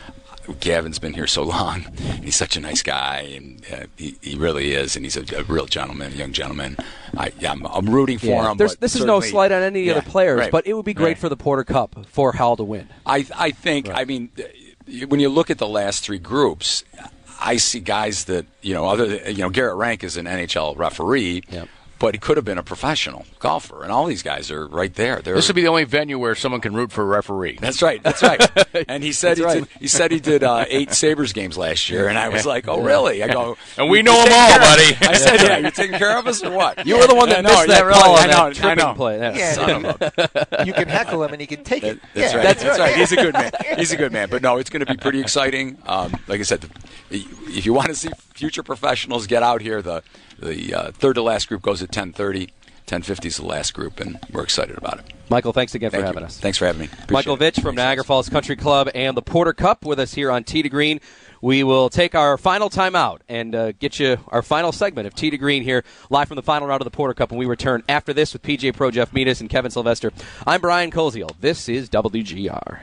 Gavin's been here so long. He's such a nice guy, and uh, he, he really is, and he's a, a real gentleman, a young gentleman. I, yeah, I'm, I'm rooting for yeah. him. There's, but this is no slight on any yeah, other players, right, but it would be great right. for the Porter Cup for Hal to win. I I think, right. I mean, when you look at the last three groups, I see guys that, you know, other than, you know, Garrett Rank is an N H L referee. Yep. But he could have been a professional golfer, and all these guys are right there. They're, this would be the only venue where someone can root for a referee. That's right. That's right. And he said he, right. did, he said he did uh, eight Sabres games last year, and I was like, "Oh, really?" I go, and we know them all, buddy. I said, "Yeah, you're taking care of us, or what?" You were the one that yeah, missed no, that really, call on I know, that tripping I know. play. That Yeah, son of a. You can heckle him, and he can take it. That, that's yeah. right. That's That's right. right. He's a good man. He's a good man. But no, it's going to be pretty exciting. Um, like I said, the, if you want to see future professionals get out here, the the uh, third to last group goes at ten thirty. ten fifty is the last group, and we're excited about it. Michael, thanks again Thank for you. having us. Thanks for having me. Appreciate Michael it. Vitch from Niagara Falls Country Club and the Porter Cup with us here on Tee to Green. We will take our final timeout and uh, get you our final segment of Tee to Green here, live from the final round of the Porter Cup, and we return after this with P G A Pro Jeff Metis and Kevin Sylvester. I'm Brian Koziel. This is W G R.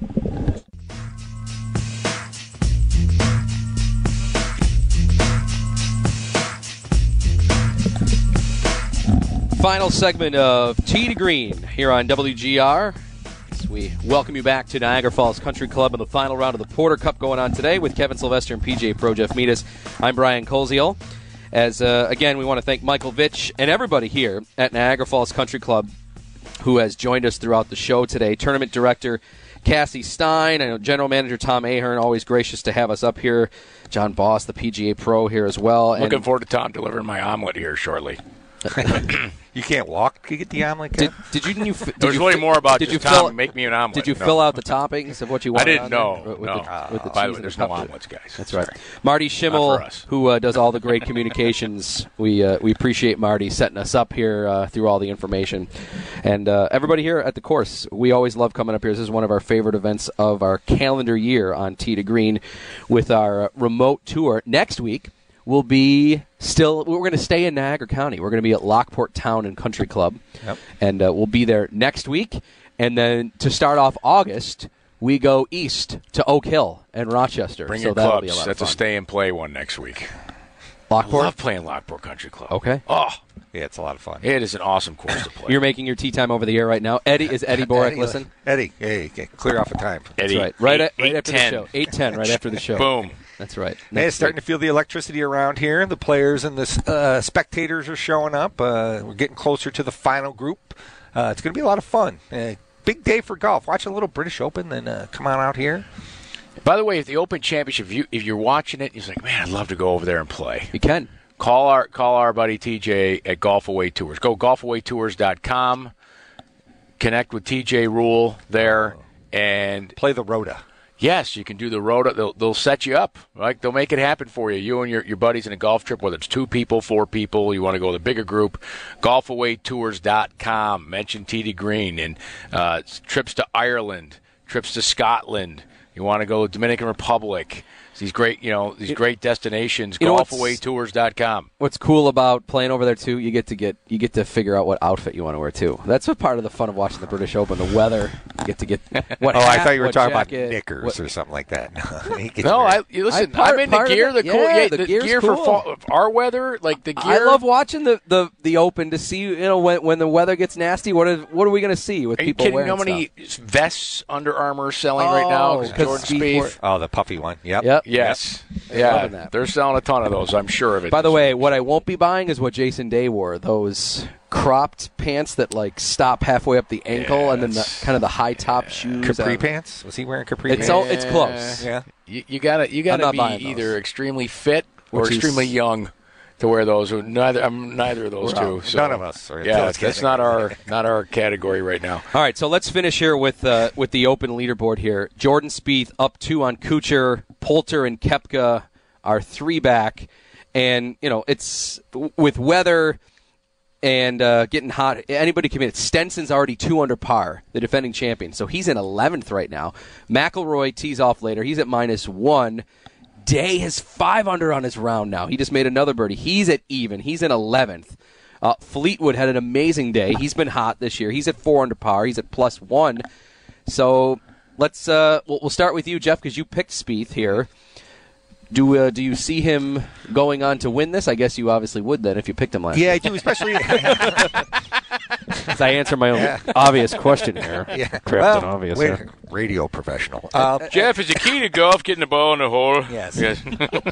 Final segment of Tee to Green here on W G R. As we welcome you back to Niagara Falls Country Club in the final round of the Porter Cup going on today with Kevin Sylvester and P G A Pro Jeff Metis. I'm Brian Koziel. As uh, again, we want to thank Michael Vitch and everybody here at Niagara Falls Country Club who has joined us throughout the show today. Tournament Director Cassie Stein, I know General Manager Tom Ahern, always gracious to have us up here. John Boss, the P G A Pro, here as well. Looking and, forward to Tom delivering my omelet here shortly. You can't walk to get the omelet. Did, did you? you did There's you way fi- more about did just you Tom fill, make me an omelet. Did you no. fill out the toppings of what you wanted? I didn't on there? know. With no. The, with the By the cheese way, and there's the no cup. omelets, guys. That's Sorry. right. Marty Schimmel, Not for us. who uh, does all the great communications. We uh, we appreciate Marty setting us up here uh, through all the information, and uh, everybody here at the course. We always love coming up here. This is one of our favorite events of our calendar year on Tee to Green, with our uh, remote tour next week. We'll be still, we're going to stay in Niagara County. We're going to be at Lockport Town and Country Club. Yep. And uh, we'll be there next week. And then to start off August, we go east to Oak Hill and Rochester. Bring so your that'll be a clubs. lot of That's a fun. stay and play one next week. Lockport? I love playing Lockport Country Club. Okay. Oh, Yeah, it's a lot of fun. it is an awesome course to play. You're making your tea time over the air right now. Eddie, is Eddie Borek Eddie, listen? Eddie, hey, get clear off the time. Eddie, That's right. Right, eight, at, right eight, after ten. the show. eight ten, right after the show. Boom. That's right. Hey, Next it's starting week. to feel the electricity around here. The players and the uh, spectators are showing up. Uh, we're getting closer to the final group. Uh, it's going to be a lot of fun. Uh, big day for golf. Watch a little British Open, then uh, come on out here. By the way, if the Open Championship, if, you, if you're watching it, you're like, man, I'd love to go over there and play. You can. Call our call our buddy T J at Golf Away Tours. Go golf away tours dot com. Connect with T J Rule there, and Play the Rota. yes, you can do the road. They'll, they'll set you up. Right? They'll make it happen for you. You and your, your buddies in a golf trip, whether it's two people, four people, you want to go with a bigger group, golf away tours dot com. Mention T D Green. And uh, trips to Ireland, trips to Scotland. You want to go to Dominican Republic. These great, you know, these great destinations. You know golf what's- away tours dot com. What's cool about playing over there too, you get to get you get to figure out what outfit you want to wear too. That's a part of the fun of watching the British Open. The weather, you get to get what. Oh, I hat, thought you were what talking jacket, about knickers what- or something like that. He gets No, very- I you listen. I- part- I'm into part of gear. it- The cool, yeah, yeah, the the, gear's gear cool. for fall, our weather, like the gear. I love watching the, the, the Open to see, you know, when when the weather gets nasty. What is what are we going to see with Are you people kidding? wearing How many stuff? vests Under Armour selling right now? Oh, Because 'cause Jordan Speed Spieth. wore- Oh, the puffy one. Yep. Yep. Yes. Loving Yeah. that. They're selling a ton of those. I'm sure of it. By the way, what I won't be buying is what Jason Day wore. Those cropped pants that like stop halfway up the ankle, Yeah, and then the, that's- kind of the high top shoes. Capri Uh, pants? Was he wearing capri It's pants? all it's close. Yeah. You, you gotta you I'm gotta not be buying those. either extremely fit or Which is- extremely young to wear those. Neither I'm neither of those We're two. out. So. None of us are into Yeah, those that's categories. not our not our category right now. All right, so let's finish here with uh, with the Open leaderboard here. Jordan Spieth up two on Kuchar, Poulter and Koepka are three back, and you know it's with weather and uh, getting hot. Anybody can admit it. Stenson's already two under par, the defending champion, so he's in eleventh right now. McIlroy tees off later. He's at minus one. Day has five under on his round now. He just made another birdie. He's at even. He's in eleventh. Uh, Fleetwood had an amazing day. He's been hot this year. He's at four under par. He's at plus one. So let's uh, we'll, we'll start with you, Jeff, because you picked Spieth here. Do uh, do you see him going on to win this? I guess you obviously would then if you picked him last. Yeah, I do, especially. As I answer my own yeah. obvious question here. Yeah, Crypt well, and obvious. Wait, Here. Radio professional. Uh, Jeff, is the key to golf getting the ball in the hole? Yes. yes.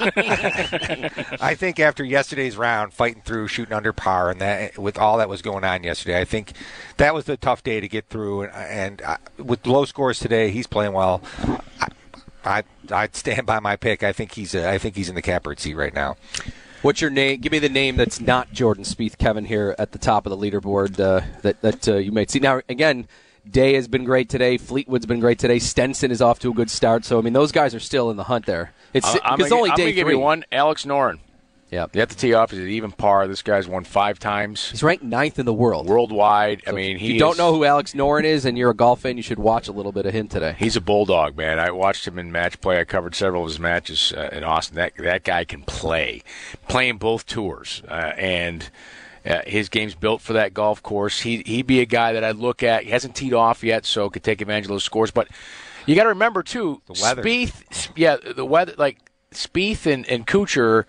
I think after yesterday's round, fighting through, shooting under par, and that with all that was going on yesterday, I think that was the tough day to get through. And, and uh, with low scores today, he's playing well. I, I I'd stand by my pick. I think he's uh, I think he's in the catbird seat right now. What's your name? Give me the name that's not Jordan Spieth, Kevin, here at the top of the leaderboard uh, that that uh, you might see. Now, again, Day has been great today. Fleetwood's been great today. Stenson is off to a good start. So, I mean, those guys are still in the hunt there. It's, uh, I'm it's gonna, only I'm day gonna three. give you one, Alex Noren. Yeah, you have to tee off. He's at even par. This guy's won five times. He's ranked ninth in the world. Worldwide. So I mean, if he you don't is, know who Alex Noren is and you're a golf fan, you should watch a little bit of him today. He's a bulldog, man. I watched him in match play. I covered several of his matches uh, in Austin. That that guy can play. Playing both tours. Uh, and uh, his game's built for that golf course. He, he'd be a guy that I'd look at. He hasn't teed off yet, so could take advantage of those scores. But you got to remember, too, the weather. Spieth, yeah, the weather, like Spieth and, and Kuchar,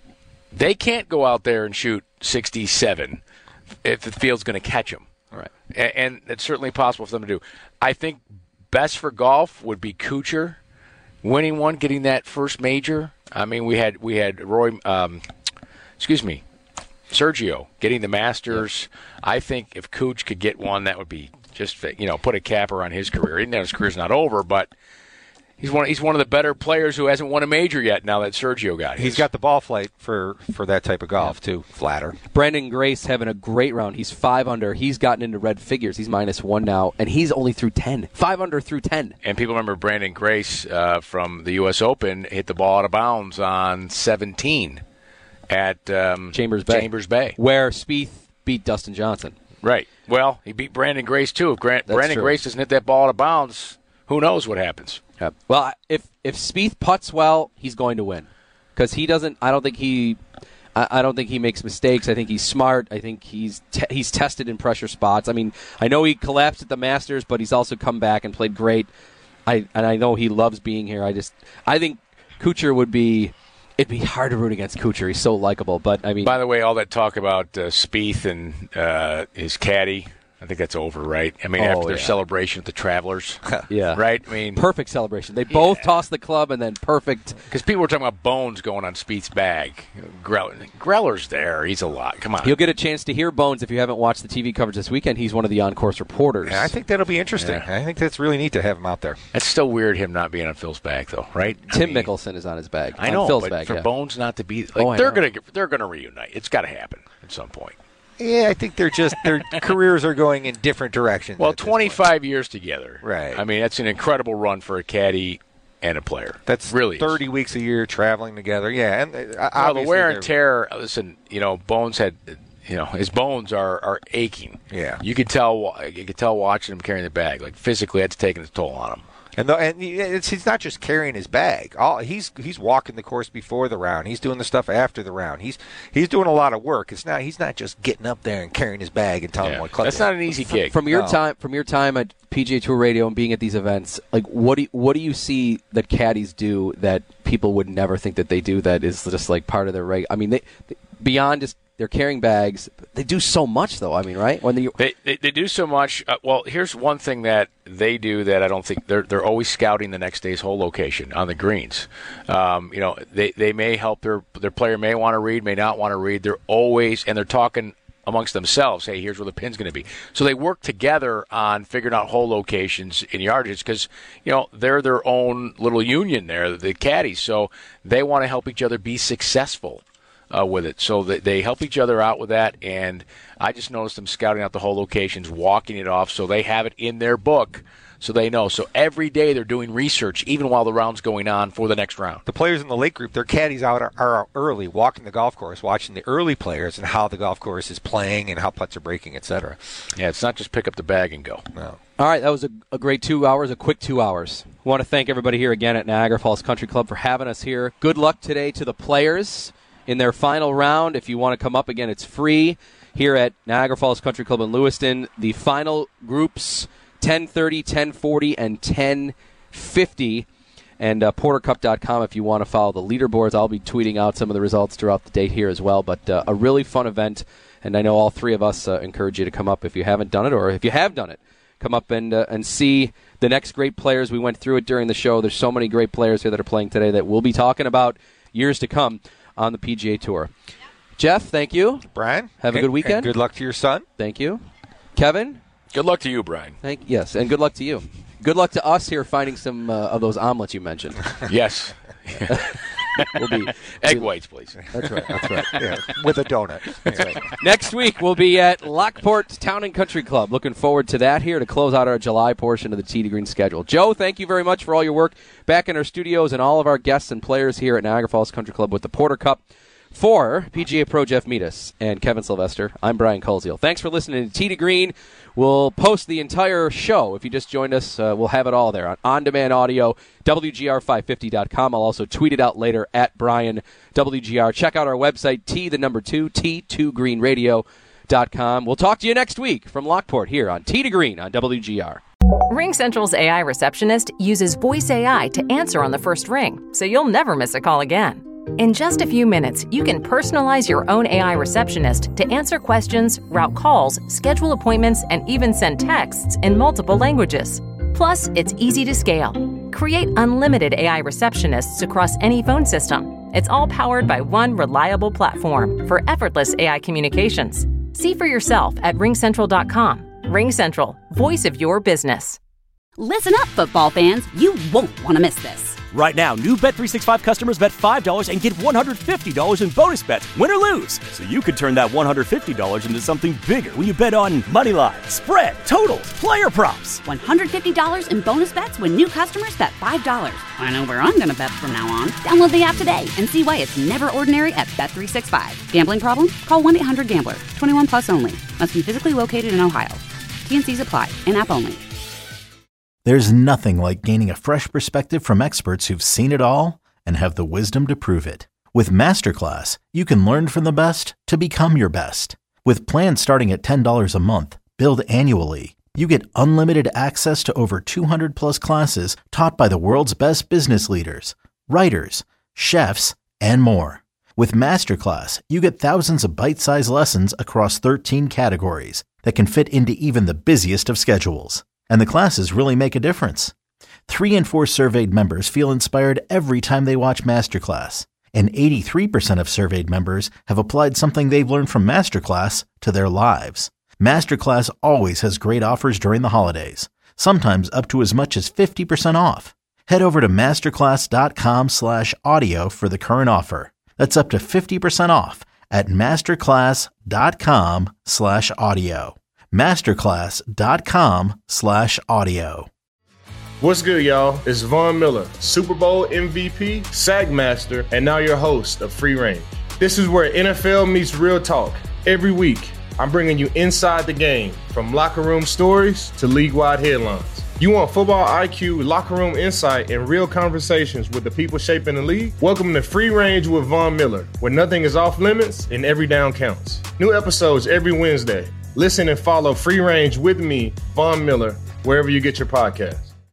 they can't go out there and shoot sixty-seven if the field's going to catch them. Right. And, and it's certainly possible for them to do. I think best for golf would be Kuchar winning one, getting that first major. I mean, we had we had Roy, um, excuse me, Sergio getting the Masters. Yeah. I think if Kuch could get one, that would be just, you know, put a capper on his career. Even though his career's not over, but He's one. He's one of the better players who hasn't won a major yet. Now that Sergio got his. He's got the ball flight for, for that type of golf yeah. too. Flatter. Brandon Grace having a great round. He's five under. He's gotten into red figures. He's minus one now, and he's only through ten. Five under through ten. And people remember Brandon Grace uh, from the U S Open hit the ball out of bounds on seventeen at um, Chambers Bay. Chambers Bay, where Spieth beat Dustin Johnson. Right. Well, he beat Brandon Grace too. If Grant, Brandon true. Grace doesn't hit that ball out of bounds, who knows what happens? Yep. Well, if if Spieth putts well, he's going to win because he doesn't. I don't think he. I, I don't think he makes mistakes. I think he's smart. I think he's te- he's tested in pressure spots. I mean, I know he collapsed at the Masters, but he's also come back and played great. I and I know he loves being here. I just I think Kuchar would be. It'd be hard to root against Kuchar. He's so likable. But I mean, by the way, all that talk about uh, Spieth and uh, his caddy. I think that's over, right? I mean, oh, after their yeah. celebration with the Travelers. yeah. Right? I mean, perfect celebration. They both yeah. tossed the club and then perfect. Because people were talking about Bones going on Spieth's bag. Greller, Greller's there. He's a lot. Come on. You'll get a chance to hear Bones if you haven't watched the T V coverage this weekend. He's one of the on-course reporters. Yeah, I think that'll be interesting. Yeah. I think that's really neat to have him out there. It's still weird him not being on Phil's bag, though, right? Tim I mean, Mickelson is on his bag. I know, Phil's but bag, for yeah. Bones not to be... Like, oh, they're going to they're gonna reunite. It's got to happen at some point. Yeah, I think they're just their careers are going in different directions. Well, twenty-five years together. Right. I mean, that's an incredible run for a caddy and a player. That's really thirty is. weeks a year traveling together. Yeah, and uh, well, the wear and tear. Listen, you know, Bones had, you know, his bones are, are aching. Yeah, you could tell. You could tell watching him carrying the bag. Like physically, that's taking its toll on him. And the, and it's, he's not just carrying his bag. All, he's he's walking the course before the round. He's doing the stuff after the round. He's he's doing a lot of work. It's not he's not just getting up there and carrying his bag and telling yeah. him what club. That's not an easy gig. From your no. time from your time at P G A Tour Radio and being at these events, like what do you, what do you see that caddies do that people would never think that they do? That is just like part of their reg. I mean, they, they beyond just. They're carrying bags. They do so much, though. I mean, right? When they they, they, they do so much. Uh, well, here's one thing that they do that I don't think they're they're always scouting the next day's hole location on the greens. Um, you know, they, they may help their their player may want to read, may not want to read. They're always and they're talking amongst themselves. Hey, here's where the pin's going to be. So they work together on figuring out hole locations in yardages because you know they're their own little union there, the caddies. So they want to help each other be successful. Uh, with it. So that they help each other out with that, and I just noticed them scouting out the whole locations, walking it off, so they have it in their book, so they know. So every day they're doing research, even while the round's going on for the next round. The players in the lake group, their caddies out are, are out early, walking the golf course, watching the early players and how the golf course is playing and how putts are breaking, et cetera. Yeah, it's not just pick up the bag and go. No. All right, that was a, a great two hours, a quick two hours. I want to thank everybody here again at Niagara Falls Country Club for having us here. Good luck today to the players in their final round. If you want to come up again, it's free here at Niagara Falls Country Club in Lewiston. The final groups, ten thirty, ten forty, and ten fifty. And uh, porter cup dot com if you want to follow the leaderboards. I'll be tweeting out some of the results throughout the day here as well. But uh, a really fun event, and I know all three of us uh, encourage you to come up if you haven't done it, or if you have done it, come up and uh, and see the next great players. We went through it during the show. There's so many great players here that are playing today that we'll be talking about years to come on the P G A Tour. Jeff, thank you. Brian, have a and, good weekend. And good luck to your son. Thank you. Kevin, good luck to you, Brian. Thank yes, and good luck to you. Good luck to us here finding some uh, of those omelets you mentioned. Yes. we'll be egg we'll, whites, please. That's right. That's right. Yeah, with a donut. That's right. Next week we'll be at Lockport Town and Country Club. Looking forward to that here to close out our July portion of the Tee to Green schedule. Joe, thank you very much for all your work back in our studios and all of our guests and players here at Niagara Falls Country Club with the Porter Cup. For P G A Pro Jeff Metis and Kevin Sylvester, I'm Brian Koziel. Thanks for listening to Tee to Green. We'll post the entire show. If you just joined us, uh, we'll have it all there on on-demand audio, W G R five fifty dot com. I'll also tweet it out later at Brian W G R. Check out our website, T the number two, T two green radio dot com. We'll talk to you next week from Lockport here on Tee to Green on W G R. RingCentral's A I receptionist uses voice A I to answer on the first ring, so you'll never miss a call again. In just a few minutes, you can personalize your own A I receptionist to answer questions, route calls, schedule appointments, and even send texts in multiple languages. Plus, it's easy to scale. Create unlimited A I receptionists across any phone system. It's all powered by one reliable platform for effortless A I communications. See for yourself at ring central dot com. RingCentral, voice of your business. Listen up, football fans. You won't want to miss this. Right now, new Bet three sixty-five customers bet five dollars and get one hundred fifty dollars in bonus bets, win or lose. So you could turn that one hundred fifty dollars into something bigger when you bet on money lines, spread, totals, player props. one hundred fifty dollars in bonus bets when new customers bet five dollars. I know where I'm going to bet from now on. Download the app today and see why it's never ordinary at Bet three sixty-five. Gambling problem? Call one eight hundred gambler. twenty-one plus only. Must be physically located in Ohio. T N Cs apply. In-app only. There's nothing like gaining a fresh perspective from experts who've seen it all and have the wisdom to prove it. With Masterclass, you can learn from the best to become your best. With plans starting at ten dollars a month, billed annually, you get unlimited access to over two hundred plus classes taught by the world's best business leaders, writers, chefs, and more. With Masterclass, you get thousands of bite-sized lessons across thirteen categories that can fit into even the busiest of schedules. And the classes really make a difference. Three in four surveyed members feel inspired every time they watch Masterclass. And eighty-three percent of surveyed members have applied something they've learned from Masterclass to their lives. Masterclass always has great offers during the holidays, sometimes up to as much as fifty percent off. Head over to masterclass.com slash audio for the current offer. That's up to fifty percent off at masterclass.com slash audio. masterclass.com slash audio. What's good, y'all? It's Von Miller, Super Bowl M V P, Sagmaster, and now your host of Free Range. This is where N F L meets real talk. Every week, I'm bringing you inside the game, from locker room stories to league-wide headlines. You want football I Q, locker room insight, and real conversations with the people shaping the league? Welcome to Free Range with Von Miller, where nothing is off limits and every down counts. New episodes every Wednesday. Listen and follow Free Range with me, Von Miller, wherever you get your podcasts.